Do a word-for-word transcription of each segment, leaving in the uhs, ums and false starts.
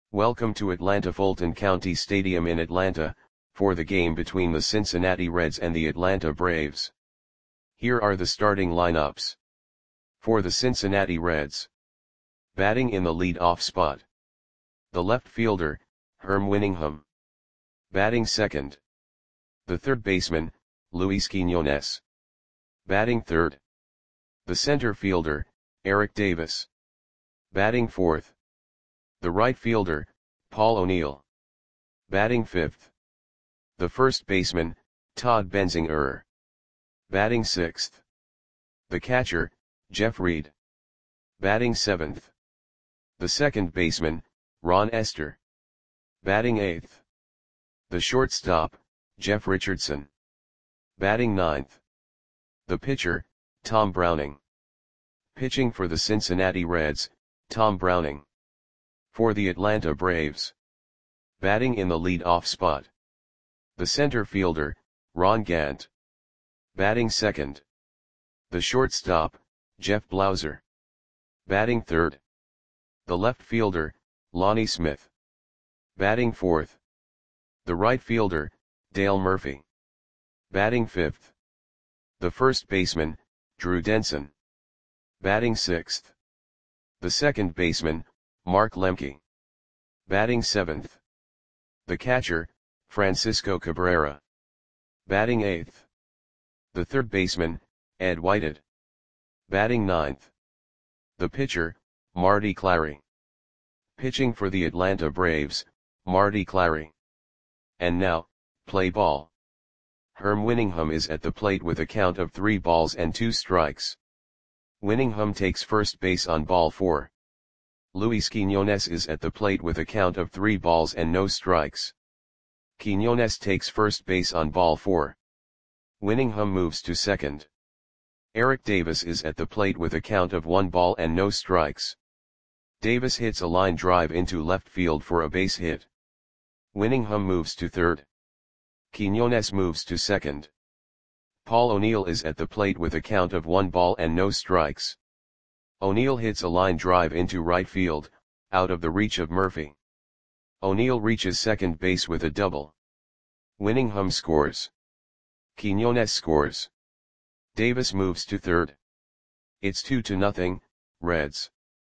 Welcome to Atlanta Fulton County Stadium in Atlanta, for the game between the Cincinnati Reds and the Atlanta Braves. Here are the starting lineups. For the Cincinnati Reds. Batting in the lead-off spot. The left fielder, Herm Winningham. Batting second. The third baseman, Luis Quiñones. Batting third. The center fielder, Eric Davis. Batting fourth. The right fielder, Paul O'Neill. Batting fifth. The first baseman, Todd Benzinger. Batting sixth. The catcher, Jeff Reed. Batting seventh. The second baseman, Ron Estes. Batting eighth. The shortstop, Jeff Richardson. Batting ninth. The pitcher, Tom Browning. Pitching for the Cincinnati Reds, Tom Browning. For the Atlanta Braves. Batting in the lead-off spot. The center fielder, Ron Gant. Batting second. The shortstop, Jeff Blauser. Batting third. The left fielder, Lonnie Smith. Batting fourth. The right fielder, Dale Murphy. Batting fifth. The first baseman, Drew Denson. Batting sixth. The second baseman, Mark Lemke. Batting seventh. The catcher, Francisco Cabrera. Batting eighth. The third baseman, Ed Whitehead. Batting ninth. The pitcher, Marty Clary. Pitching for the Atlanta Braves, Marty Clary. And now, play ball. Herm Winningham is at the plate with a count of three balls and two strikes. Winningham takes first base on ball four. Luis Quiñones is at the plate with a count of three balls and no strikes. Quiñones takes first base on ball four. Winningham moves to second. Eric Davis is at the plate with a count of one ball and no strikes. Davis hits a line drive into left field for a base hit. Winningham moves to third. Quiñones moves to second. Paul O'Neill is at the plate with a count of one ball and no strikes. O'Neill hits a line drive into right field, out of the reach of Murphy. O'Neill reaches second base with a double. Winningham scores. Quiñones scores. Davis moves to third. It's two to nothing, Reds.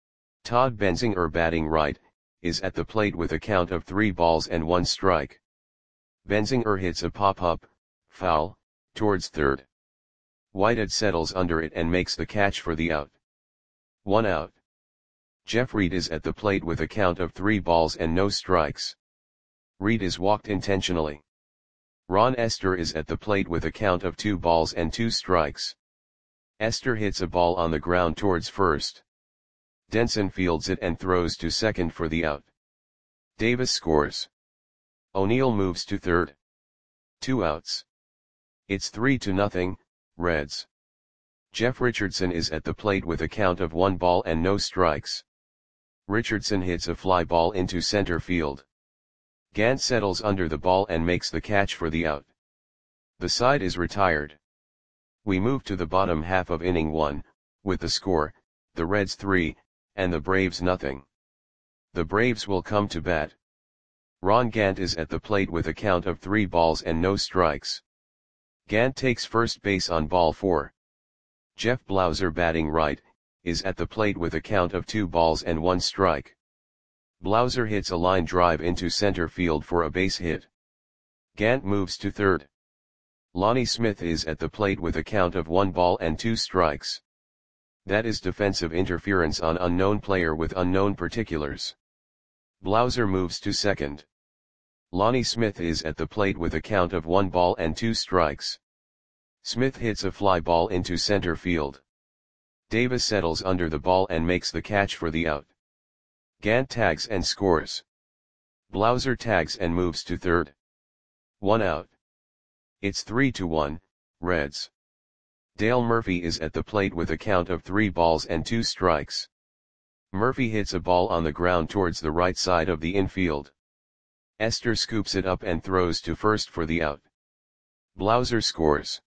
Todd Benzinger, batting right, is at the plate with a count of three balls and one strike. Benzinger hits a pop-up, foul, towards third. Whitehead settles under it and makes the catch for the out. One out. Jeff Reed is at the plate with a count of three balls and no strikes. Reed is walked intentionally. Ron Estes is at the plate with a count of two balls and two strikes. Estes hits a ball on the ground towards first. Denson fields it and throws to second for the out. Davis scores. O'Neill moves to third. Two outs. It's three to nothing, Reds. Jeff Richardson is at the plate with a count of one ball and no strikes. Richardson hits a fly ball into center field. Gant settles under the ball and makes the catch for the out. The side is retired. We move to the bottom half of inning one, with the score, the Reds three, and the Braves nothing. The Braves will come to bat. Ron Gant is at the plate with a count of three balls and no strikes. Gant takes first base on ball four. Jeff Blauser, batting right, is at the plate with a count of two balls and one strike. Blauser hits a line drive into center field for a base hit. Gant moves to third. Lonnie Smith is at the plate with a count of one ball and two strikes. That is defensive interference on unknown player with unknown particulars. Blauser moves to second. Lonnie Smith is at the plate with a count of one ball and two strikes. Smith hits a fly ball into center field. Davis settles under the ball and makes the catch for the out. Gant tags and scores. Blauser tags and moves to third. One out. It's three to one, Reds. Dale Murphy is at the plate with a count of three balls and two strikes. Murphy hits a ball on the ground towards the right side of the infield. Estes scoops it up and throws to first for the out. Blauser scores.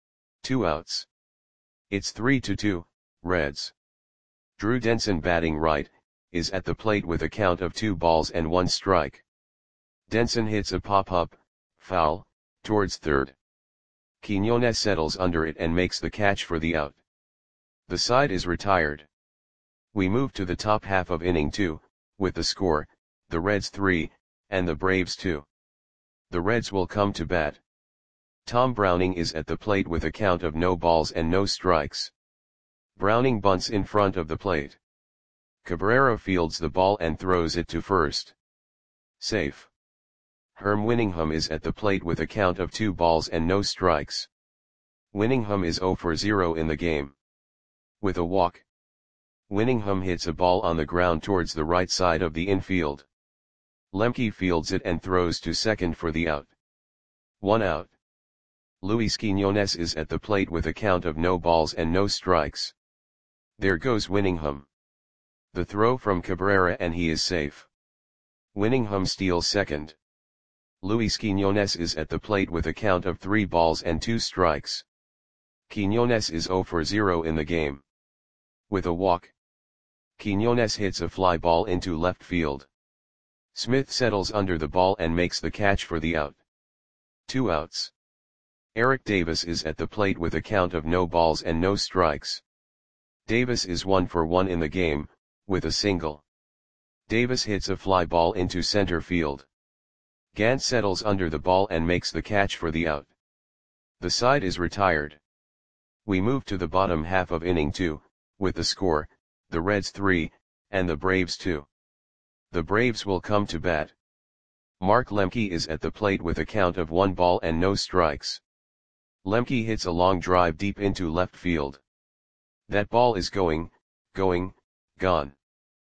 Two outs. It's three to two, Reds. Drew Denson, batting right, is at the plate with a count of two balls and one strike. Denson hits a pop-up, foul, towards third. Quiñones settles under it and makes the catch for the out. The side is retired. We move to the top half of inning two, with the score, the Reds three, and the Braves two. The Reds will come to bat. Tom Browning is at the plate with a count of no balls and no strikes. Browning bunts in front of the plate. Cabrera fields the ball and throws it to first. Safe. Herm Winningham is at the plate with a count of two balls and no strikes. Winningham is zero for zero in the game. With a walk. Winningham hits a ball on the ground towards the right side of the infield. Lemke fields it and throws to second for the out. One out. Luis Quiñones is at the plate with a count of no balls and no strikes. There goes Winningham. The throw from Cabrera and he is safe. Winningham steals second. Luis Quiñones is at the plate with a count of three balls and two strikes. Quiñones is zero for zero in the game. With a walk. Quiñones hits a fly ball into left field. Smith settles under the ball and makes the catch for the out. Two outs. Eric Davis is at the plate with a count of no balls and no strikes. Davis is one for one in the game, with a single. Davis hits a fly ball into center field. Gant settles under the ball and makes the catch for the out. The side is retired. We move to the bottom half of inning two, with the score, the Reds three, and the Braves two. The Braves will come to bat. Mark Lemke is at the plate with a count of one ball and no strikes. Lemke hits a long drive deep into left field. That ball is going, going, gone.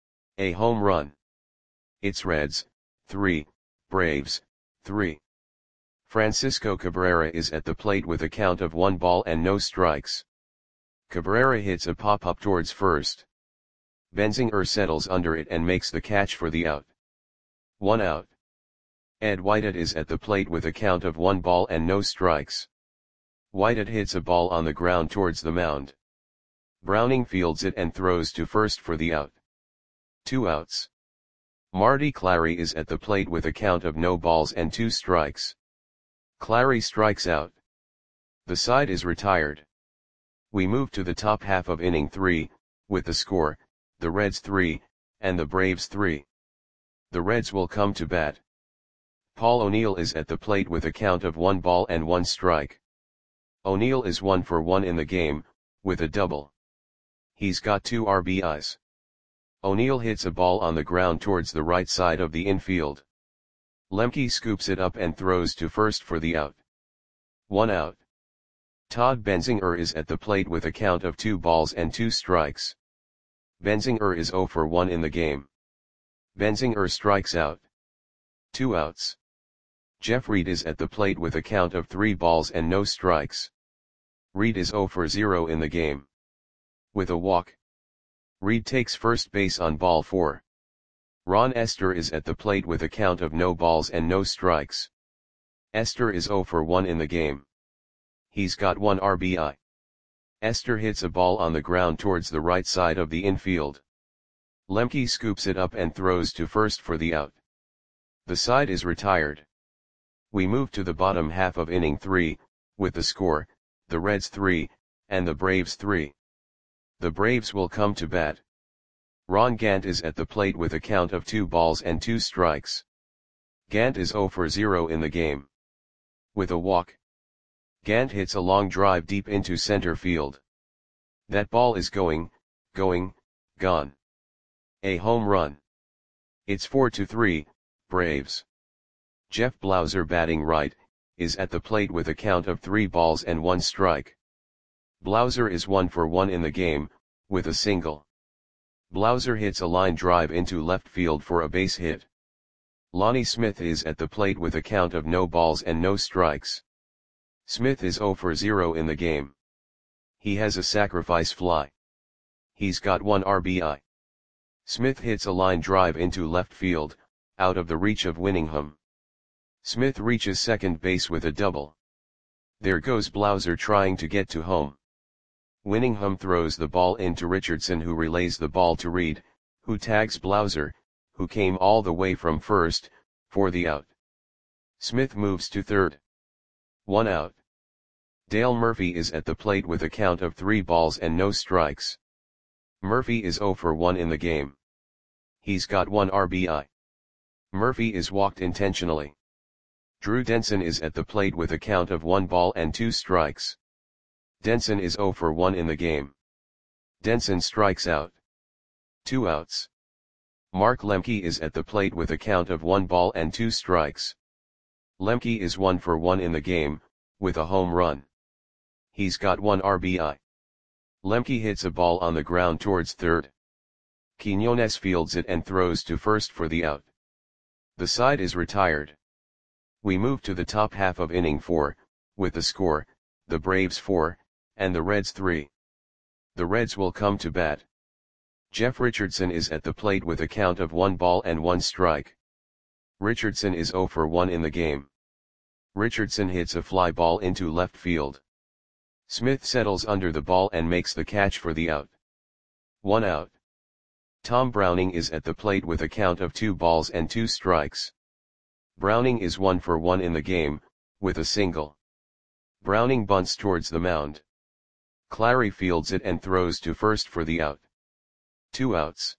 A home run. It's Reds, three, Braves, three. Francisco Cabrera is at the plate with a count of one ball and no strikes. Cabrera hits a pop-up towards first. Benzinger settles under it and makes the catch for the out. One out. Ed Whitehead is at the plate with a count of one ball and no strikes. Whitehead hits a ball on the ground towards the mound. Browning fields it and throws to first for the out. Two outs. Marty Clary is at the plate with a count of no balls and two strikes. Clary strikes out. The side is retired. We move to the top half of inning three, with the score, the Reds three, and the Braves three. The Reds will come to bat. Paul O'Neill is at the plate with a count of one ball and one strike. O'Neill is one for one in the game, with a double. He's got two R B Is. O'Neill hits a ball on the ground towards the right side of the infield. Lemke scoops it up and throws to first for the out. One out. Todd Benzinger is at the plate with a count of two balls and two strikes. Benzinger is zero for one in the game. Benzinger strikes out. Two outs. Jeff Reed is at the plate with a count of three balls and no strikes. Reed is zero for zero in the game. With a walk. Reed takes first base on ball four. Ron Esther is at the plate with a count of no balls and no strikes. Esther is zero for one in the game. He's got one R B I. Esther hits a ball on the ground towards the right side of the infield. Lemke scoops it up and throws to first for the out. The side is retired. We move to the bottom half of inning three, with the score, the Reds three, and the Braves three. The Braves will come to bat. Ron Gant is at the plate with a count of two balls and two strikes. Gant is zero for zero in the game. With a walk. Gant hits a long drive deep into center field. That ball is going, going, gone. A home run. It's four to three, Braves. Jeff Blauser, batting right, is at the plate with a count of three balls and one strike. Blauser is one for one in the game, with a single. Blauser hits a line drive into left field for a base hit. Lonnie Smith is at the plate with a count of no balls and no strikes. Smith is zero for zero in the game. He has a sacrifice fly. He's got one R B I. Smith hits a line drive into left field, out of the reach of Winningham. Smith reaches second base with a double. There goes Blauser trying to get to home. Winningham throws the ball into Richardson, who relays the ball to Reed, who tags Blauser, who came all the way from first, for the out. Smith moves to third. One out. Dale Murphy is at the plate with a count of three balls and no strikes. Murphy is zero for one in the game. He's got one R B I. Murphy is walked intentionally. Drew Denson is at the plate with a count of one ball and two strikes. Denson is zero for one in the game. Denson strikes out. Two outs. Mark Lemke is at the plate with a count of one ball and two strikes. Lemke is one for one in the game, with a home run. He's got one R B I. Lemke hits a ball on the ground towards third. Quinones fields it and throws to first for the out. The side is retired. We move to the top half of inning four, with the score, the Braves four, and the Reds three. The Reds will come to bat. Jeff Richardson is at the plate with a count of one ball and one strike. Richardson is zero for one in the game. Richardson hits a fly ball into left field. Smith settles under the ball and makes the catch for the out. One out. Tom Browning is at the plate with a count of two balls and two strikes. Browning is one for one in the game, with a single. Browning bunts towards the mound. Clary fields it and throws to first for the out. Two outs.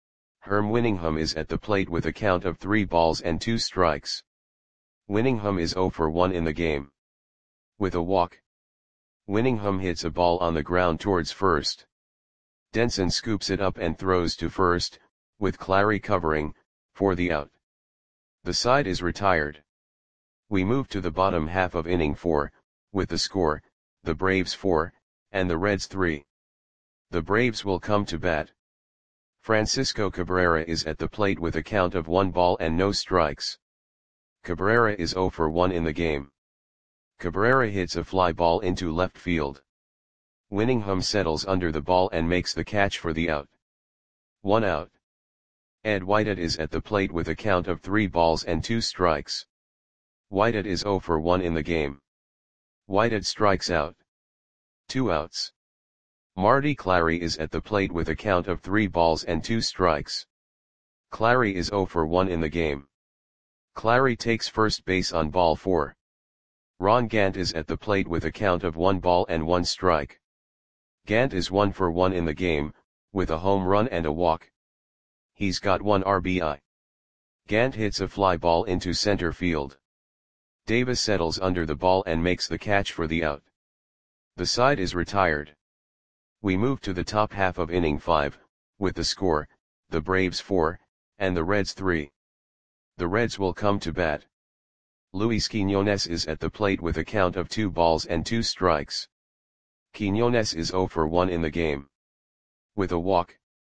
Herm Winningham is at the plate with a count of three balls and two strikes. Winningham is zero for one in the game. With a walk. Winningham hits a ball on the ground towards first. Denson scoops it up and throws to first, with Clary covering, for the out. The side is retired. We move to the bottom half of inning four, with the score, the Braves four, and the Reds three. The Braves will come to bat. Francisco Cabrera is at the plate with a count of one ball and no strikes. Cabrera is zero for one in the game. Cabrera hits a fly ball into left field. Winningham settles under the ball and makes the catch for the out. One out. Ed Whitehead is at the plate with a count of three balls and two strikes. Whitehead is zero for one in the game. Whitehead strikes out. Two outs. Marty Clary is at the plate with a count of three balls and two strikes. Clary is zero for one in the game. Clary takes first base on ball four. Ron Gant is at the plate with a count of one ball and one strike. Gant is one for one in the game, with a home run and a walk. He's got one R B I. Gant hits a fly ball into center field. Davis settles under the ball and makes the catch for the out. The side is retired. We move to the top half of inning five, with the score, the Braves four, and the Reds three. The Reds will come to bat. Luis Quinones is at the plate with a count of two balls and two strikes. Quinones is zero for one in the game. With a walk.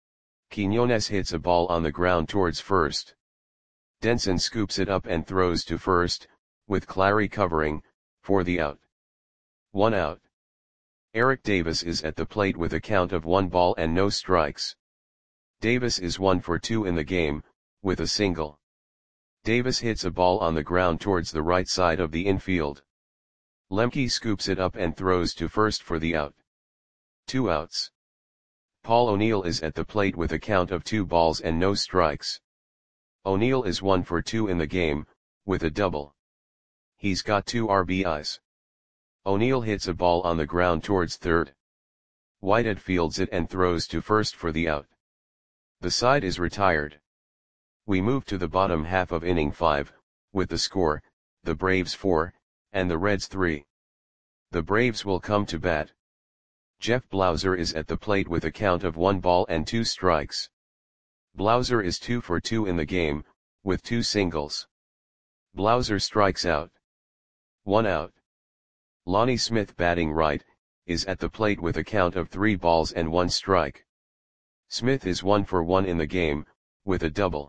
Quinones hits a ball on the ground towards first. Denson scoops it up and throws to first, with Clary covering, for the out. One out. Eric Davis is at the plate with a count of one ball and no strikes. Davis is one for two in the game, with a single. Davis hits a ball on the ground towards the right side of the infield. Lemke scoops it up and throws to first for the out. Two outs. Paul O'Neill is at the plate with a count of two balls and no strikes. O'Neill is one for two in the game, with a double. He's got two R B Is. O'Neill hits a ball on the ground towards third. Whitehead fields it and throws to first for the out. The side is retired. We move to the bottom half of inning five, with the score, the Braves four, and the Reds three. The Braves will come to bat. Jeff Blauser is at the plate with a count of one ball and two strikes. Blauser is two for two in the game, with two singles. Blauser strikes out. One out. Lonnie Smith, batting right, is at the plate with a count of three balls and one strike. Smith is one for one in the game, with a double.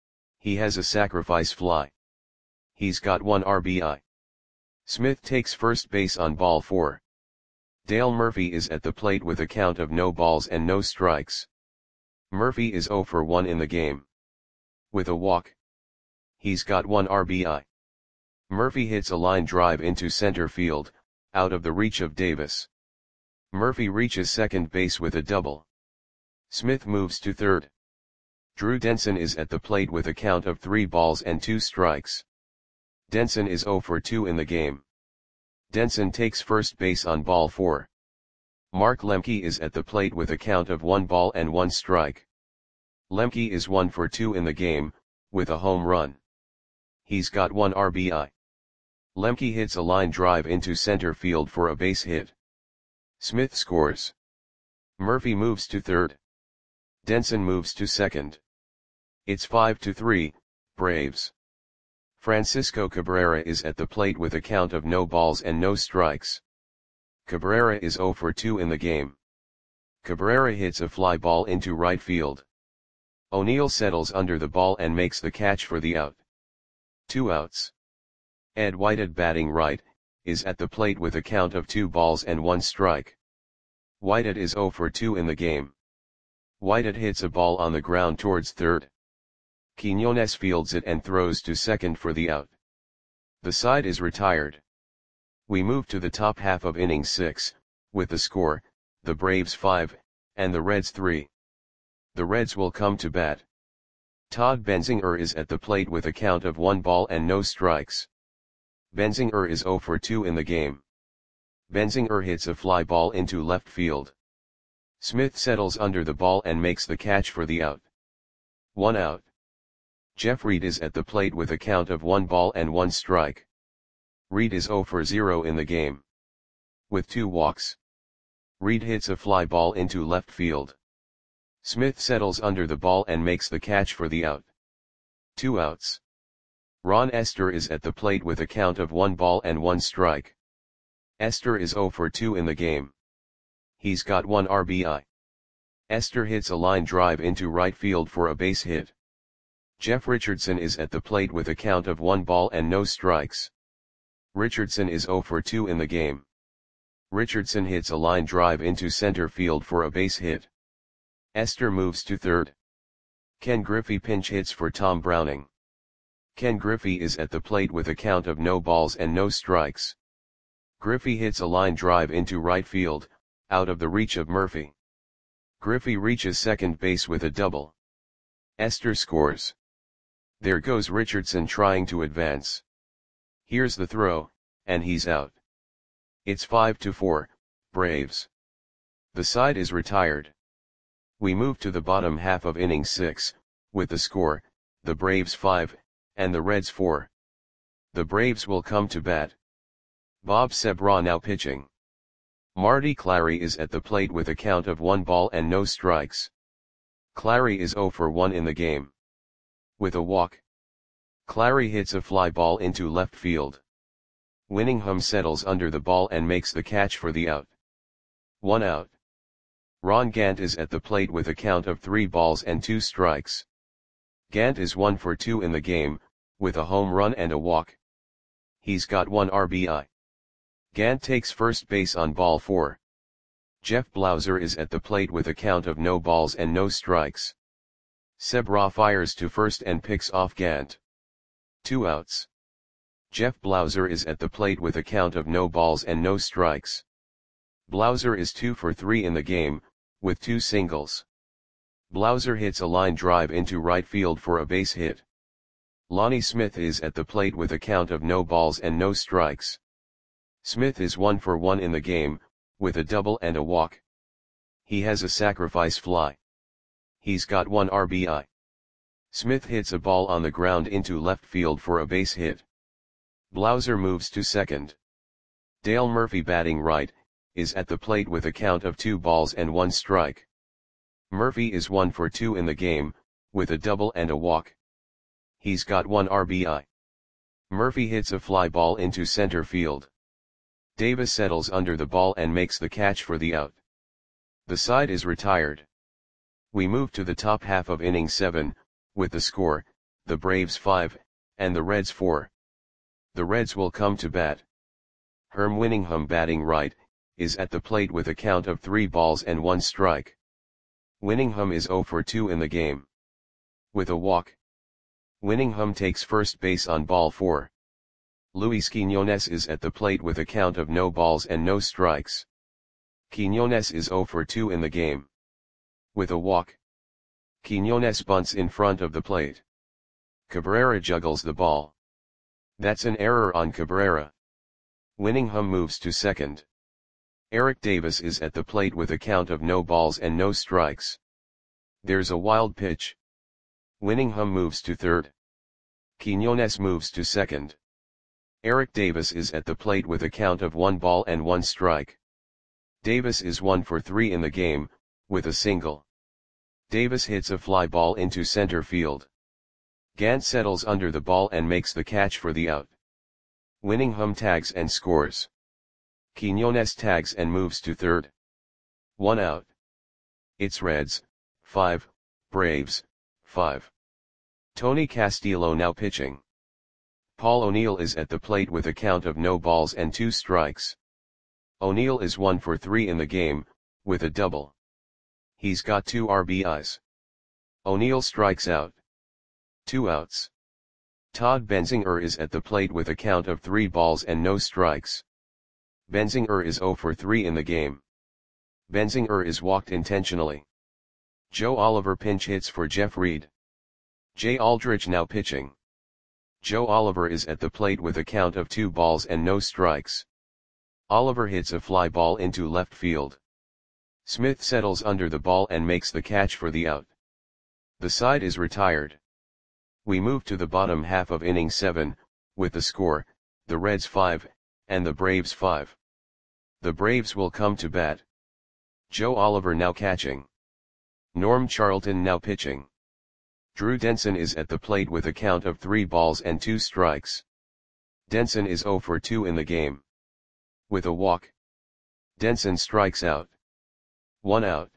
He has a sacrifice fly. He's got one R B I. Smith takes first base on ball four. Dale Murphy is at the plate with a count of no balls and no strikes. Murphy is zero for one in the game. With a walk. He's got one R B I. Murphy hits a line drive into center field, out of the reach of Davis. Murphy reaches second base with a double. Smith moves to third. Drew Denson is at the plate with a count of three balls and two strikes. Denson is zero for two in the game. Denson takes first base on ball four. Mark Lemke is at the plate with a count of one ball and one strike. Lemke is one for two in the game, with a home run. He's got one R B I. Lemke hits a line drive into center field for a base hit. Smith scores. Murphy moves to third. Denson moves to second. It's five to three, Braves. Francisco Cabrera is at the plate with a count of no balls and no strikes. Cabrera is zero for two in the game. Cabrera hits a fly ball into right field. O'Neill settles under the ball and makes the catch for the out. Two outs. Ed Whitehead, batting right, is at the plate with a count of two balls and one strike. Whitehead is zero for two in the game. Whitehead hits a ball on the ground towards third. Quiñones fields it and throws to second for the out. The side is retired. We move to the top half of inning six, with the score, the Braves five, and the Reds three. The Reds will come to bat. Todd Benzinger is at the plate with a count of one ball and no strikes. Benzinger is zero for two in the game. Benzinger hits a fly ball into left field. Smith settles under the ball and makes the catch for the out. One out. Jeff Reed is at the plate with a count of one ball and one strike. Reed is zero for zero in the game. With two walks. Reed hits a fly ball into left field. Smith settles under the ball and makes the catch for the out. Two outs. Ron Esther is at the plate with a count of one ball and one strike. Esther is zero for two in the game. He's got one R B I. Esther hits a line drive into right field for a base hit. Jeff Richardson is at the plate with a count of one ball and no strikes. Richardson is zero for two in the game. Richardson hits a line drive into center field for a base hit. Esther moves to third. Ken Griffey pinch hits for Tom Browning. Ken Griffey is at the plate with a count of no balls and no strikes. Griffey hits a line drive into right field, out of the reach of Murphy. Griffey reaches second base with a double. Esther scores. There goes Richardson trying to advance. Here's the throw, and he's out. It's five to four, Braves. The side is retired. We move to the bottom half of inning six, with the score, the Braves five, and the Reds four. The Braves will come to bat. Bob Sebra now pitching. Marty Clary is at the plate with a count of one ball and no strikes. Clary is zero for one in the game. With a walk. Clary hits a fly ball into left field. Winningham settles under the ball and makes the catch for the out. One out. Ron Gant is at the plate with a count of three balls and two strikes. Gant is one for two in the game, with a home run and a walk. He's got one R B I. Gant takes first base on ball four. Jeff Blauser is at the plate with a count of no balls and no strikes. Sebra fires to first and picks off Gant. Two outs. Jeff Blauser is at the plate with a count of no balls and no strikes. Blauser is two for three in the game, with two singles. Blauser hits a line drive into right field for a base hit. Lonnie Smith is at the plate with a count of no balls and no strikes. Smith is one for one in the game, with a double and a walk. He has a sacrifice fly. He's got one R B I. Smith hits a ball on the ground into left field for a base hit. Blauser moves to second. Dale Murphy, batting right, is at the plate with a count of two balls and one strike. Murphy is one for two in the game, with a double and a walk. He's got one R B I. Murphy hits a fly ball into center field. Davis settles under the ball and makes the catch for the out. The side is retired. We move to the top half of inning seven, with the score, the Braves five, and the Reds four. The Reds will come to bat. Herm Winningham, batting right, is at the plate with a count of three balls and one strike. Winningham is zero for two in the game. With a walk. Winningham takes first base on ball four. Luis Quiñones is at the plate with a count of no balls and no strikes. Quiñones is zero for two in the game. With a walk. Quiñones bunts in front of the plate. Cabrera juggles the ball. That's an error on Cabrera. Winningham moves to second. Eric Davis is at the plate with a count of no balls and no strikes. There's a wild pitch. Winningham moves to third. Quiñones moves to second. Eric Davis is at the plate with a count of one ball and one strike. Davis is one for three in the game, with a single. Davis hits a fly ball into center field. Gant settles under the ball and makes the catch for the out. Winningham tags and scores. Quiñones tags and moves to third. One out. It's Reds, five, Braves, five. Tony Castillo now pitching. Paul O'Neill is at the plate with a count of no balls and two strikes. O'Neill is one for three in the game, with a double. He's got two R B Is. O'Neill strikes out. Two outs. Todd Benzinger is at the plate with a count of three balls and no strikes. Benzinger is zero for three in the game. Benzinger is walked intentionally. Joe Oliver pinch hits for Jeff Reed. Jay Aldrich now pitching. Joe Oliver is at the plate with a count of two balls and no strikes. Oliver hits a fly ball into left field. Smith settles under the ball and makes the catch for the out. The side is retired. We move to the bottom half of inning seven, with the score, the Reds five, and the Braves five. The Braves will come to bat. Joe Oliver now catching. Norm Charlton now pitching. Drew Denson is at the plate with a count of three balls and two strikes. Denson is zero for two in the game. With a walk. Denson strikes out. One out.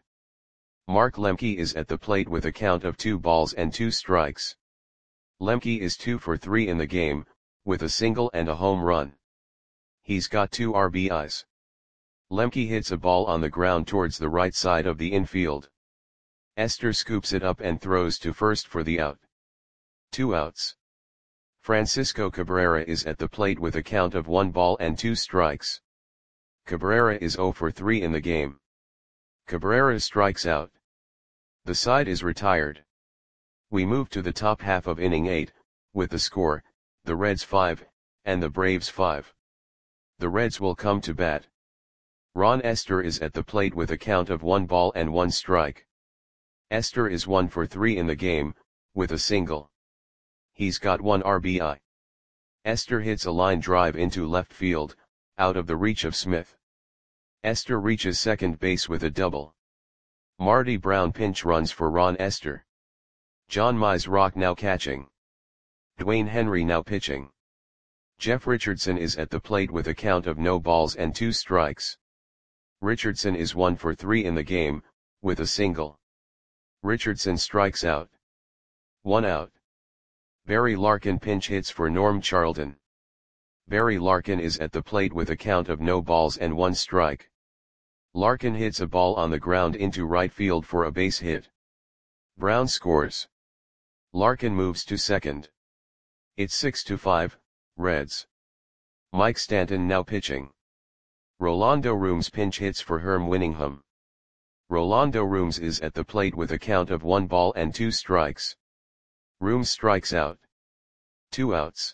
Mark Lemke is at the plate with a count of two balls and two strikes. Lemke is two for three in the game, with a single and a home run. He's got two R B Is. Lemke hits a ball on the ground towards the right side of the infield. Esther scoops it up and throws to first for the out. Two outs. Francisco Cabrera is at the plate with a count of one ball and two strikes. Cabrera is zero for three in the game. Cabrera strikes out. The side is retired. We move to the top half of inning eight, with the score, the Reds five, and the Braves five. The Reds will come to bat. Ron Esther is at the plate with a count of one ball and one strike. Esther is one for three in the game, with a single. He's got one R B I. Esther hits a line drive into left field, out of the reach of Smith. Esther reaches second base with a double. Marty Brown pinch runs for Ron Esther. John Mize now catching. Dwayne Henry now pitching. Jeff Richardson is at the plate with a count of no balls and two strikes. Richardson is one for three in the game, with a single. Richardson strikes out. One out. Barry Larkin pinch hits for Norm Charlton. Barry Larkin is at the plate with a count of no balls and one strike. Larkin hits a ball on the ground into right field for a base hit. Brown scores. Larkin moves to second. It's six to five, Reds. Mike Stanton now pitching. Rolando Rooms pinch hits for Herm Winningham. Rolando Rooms is at the plate with a count of one ball and two strikes. Rooms strikes out. Two outs.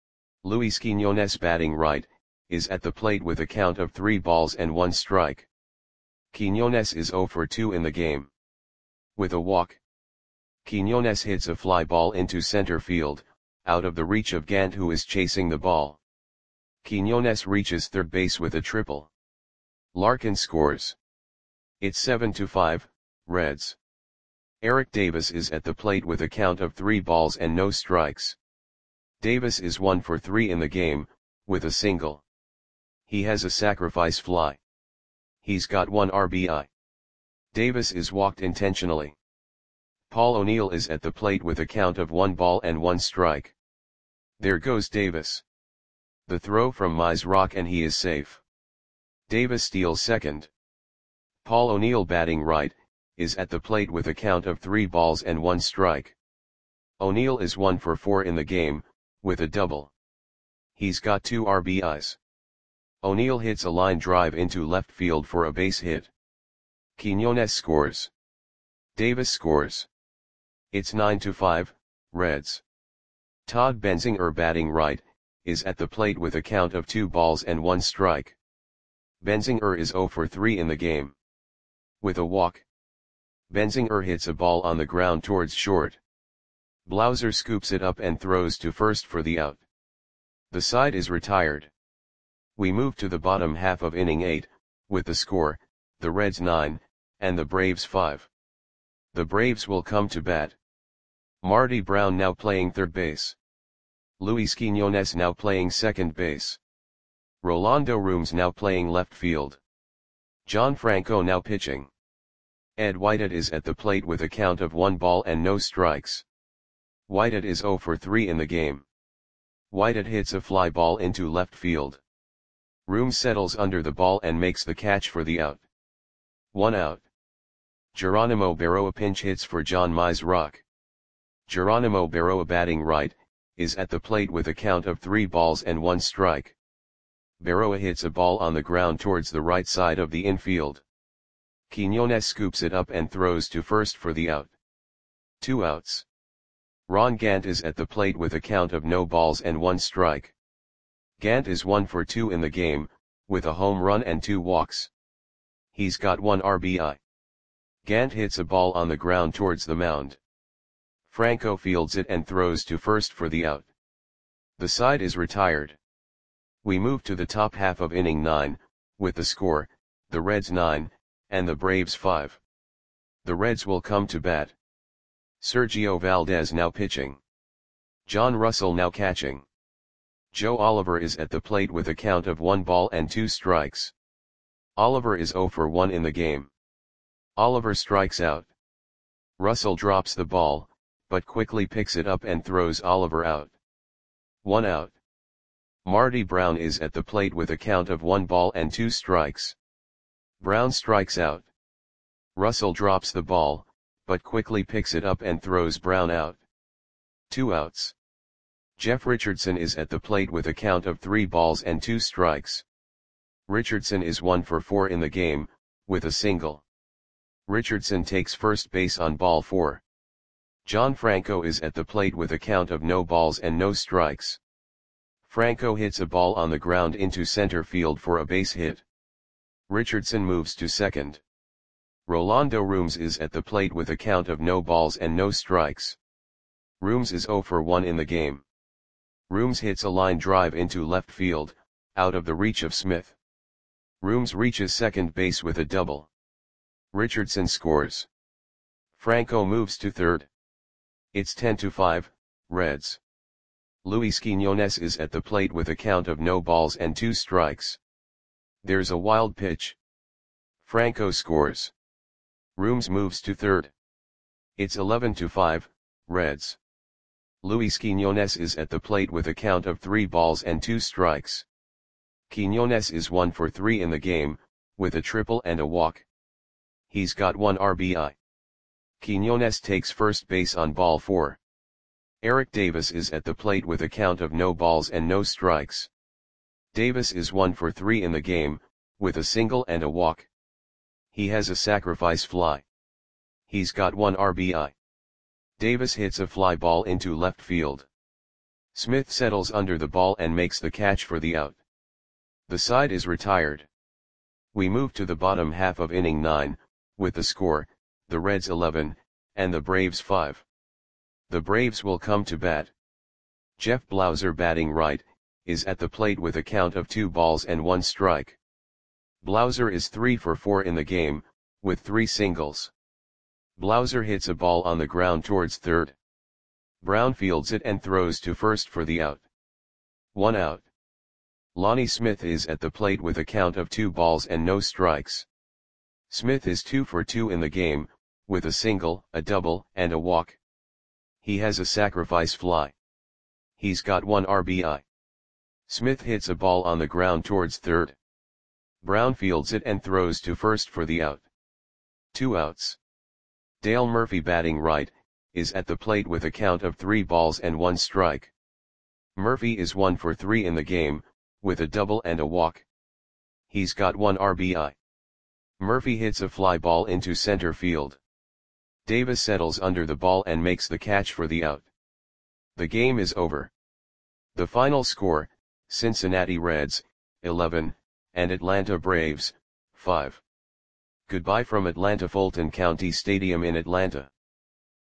Luis Quiñones batting right, is at the plate with a count of three balls and one strike. Quiñones is zero for two in the game. With a walk. Quiñones hits a fly ball into center field, out of the reach of Gant who is chasing the ball. Quiñones reaches third base with a triple. Larkin scores. It's seven to five, Reds. Eric Davis is at the plate with a count of three balls and no strikes. Davis is one for three in the game, with a single. He has a sacrifice fly. He's got one R B I. Davis is walked intentionally. Paul O'Neill is at the plate with a count of one ball and one strike. There goes Davis. The throw from Mize and he is safe. Davis steals second. Paul O'Neill batting right, is at the plate with a count of three balls and one strike. O'Neill is one for four in the game, with a double. He's got two R B Is. O'Neill hits a line drive into left field for a base hit. Quiñones scores. Davis scores. It's nine to five, Reds. Todd Benzinger batting right, is at the plate with a count of two balls and one strike. Benzinger is zero for three in the game. With a walk, Benzinger hits a ball on the ground towards short. Blauser scoops it up and throws to first for the out. The side is retired. We move to the bottom half of inning eight, with the score, the Reds nine, and the Braves five. The Braves will come to bat. Marty Brown now playing third base. Luis Quiñones now playing second base. Rolando Rooms now playing left field. John Franco now pitching. Ed Whitehead is at the plate with a count of one ball and no strikes. Whitehead is zero for three in the game. Whitehead hits a fly ball into left field. Rooms settles under the ball and makes the catch for the out. One out. Geronimo Berroa pinch hits for John Mize-Rock. Geronimo Berroa batting right, is at the plate with a count of three balls and one strike. Berroa hits a ball on the ground towards the right side of the infield. Quiñones scoops it up and throws to first for the out. Two outs. Ron Gant is at the plate with a count of no balls and one strike. Gant is one for two in the game, with a home run and two walks. He's got one R B I. Gant hits a ball on the ground towards the mound. Franco fields it and throws to first for the out. The side is retired. We move to the top half of inning nine, with the score, the Reds nine, and the Braves five. The Reds will come to bat. Sergio Valdez now pitching. John Russell now catching. Joe Oliver is at the plate with a count of one ball and two strikes. Oliver is zero for one in the game. Oliver strikes out. Russell drops the ball, but quickly picks it up and throws Oliver out. One out. Marty Brown is at the plate with a count of one ball and two strikes. Brown strikes out. Russell drops the ball, but quickly picks it up and throws Brown out. Two outs. Jeff Richardson is at the plate with a count of three balls and two strikes. Richardson is one for four in the game, with a single. Richardson takes first base on ball four. John Franco is at the plate with a count of no balls and no strikes. Franco hits a ball on the ground into center field for a base hit. Richardson moves to second. Rolando Rooms is at the plate with a count of no balls and no strikes. Rooms is zero for one in the game. Rooms hits a line drive into left field, out of the reach of Smith. Rooms reaches second base with a double. Richardson scores. Franco moves to third. It's ten to five, Reds. Luis Quiñones is at the plate with a count of no balls and two strikes. There's a wild pitch. Franco scores. Rooms moves to third. It's eleven to five, Reds. Luis Quiñones is at the plate with a count of three balls and two strikes. Quiñones is one for three in the game, with a triple and a walk. He's got one R B I. Quiñones takes first base on ball four. Eric Davis is at the plate with a count of no balls and no strikes. Davis is one for three in the game, with a single and a walk. He has a sacrifice fly. He's got one R B I. Davis hits a fly ball into left field. Smith settles under the ball and makes the catch for the out. The side is retired. We move to the bottom half of inning nine, with the score, the Reds eleven, and the Braves five. The Braves will come to bat. Jeff Blauser batting right, is at the plate with a count of two balls and one strike. Blauser is three for four in the game, with three singles. Blauser hits a ball on the ground towards third. Brown fields it and throws to first for the out. One out. Lonnie Smith is at the plate with a count of two balls and no strikes. Smith is two for two in the game, with a single, a double, and a walk. He has a sacrifice fly. He's got one R B I. Smith hits a ball on the ground towards third. Brown fields it and throws to first for the out. Two outs. Dale Murphy batting right, is at the plate with a count of three balls and one strike. Murphy is one for three in the game, with a double and a walk. He's got one R B I. Murphy hits a fly ball into center field. Davis settles under the ball and makes the catch for the out. The game is over. The final score, Cincinnati Reds, eleven, and Atlanta Braves, five. Goodbye from Atlanta Fulton County Stadium in Atlanta.